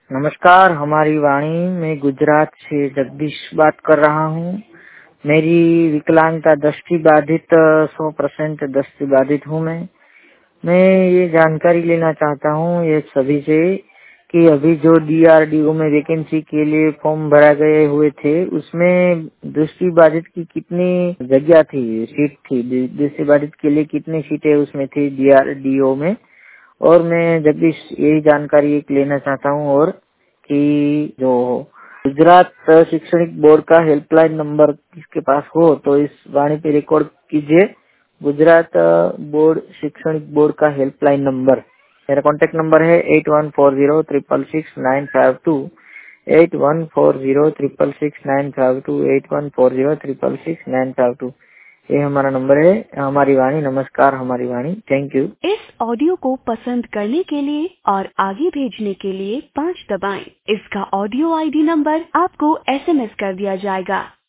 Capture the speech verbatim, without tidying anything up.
नमस्कार, हमारी वाणी। मैं गुजरात से जगदीश बात कर रहा हूँ। मेरी विकलांगता दृष्टि बाधित सौ परसेंट दृष्टि बाधित हूँ। मैं मैं ये जानकारी लेना चाहता हूँ ये सभी से कि अभी जो डी आर डी ओ में वैकेंसी के लिए फॉर्म भरा गए हुए थे उसमें दृष्टि बाधित की कितनी जगह थी, सीट थी, दृष्टि बाधित के लिए कितनी सीटें उसमें थी डी आर डी ओ में। और मैं जगदीश यही जानकारी एक लेना चाहता हूँ और कि जो गुजरात शैक्षणिक बोर्ड का हेल्पलाइन नंबर किसके पास हो तो इस वाणी पे रिकॉर्ड कीजिए। गुजरात बोर्ड शैक्षणिक बोर्ड का हेल्पलाइन नंबर, मेरा कॉन्टेक्ट नंबर है eight one four zero triple six nine five two, eight one four zero triple six nine five two, eight one four zero triple six nine five two. ये हमारा नंबर है। हमारी वाणी। नमस्कार, हमारी Vani. Thank you. इस audio को पसंद करने के लिए और आगे भेजने के लिए पाँच दबाएं। इसका ऑडियो आई डी नंबर आपको एस एम एस कर दिया जाएगा।